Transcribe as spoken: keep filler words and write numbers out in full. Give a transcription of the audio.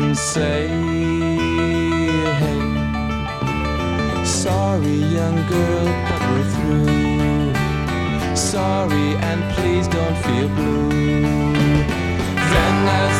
and say, hey, sorry young girl, but we're through. Sorry and please don't feel blue. Then as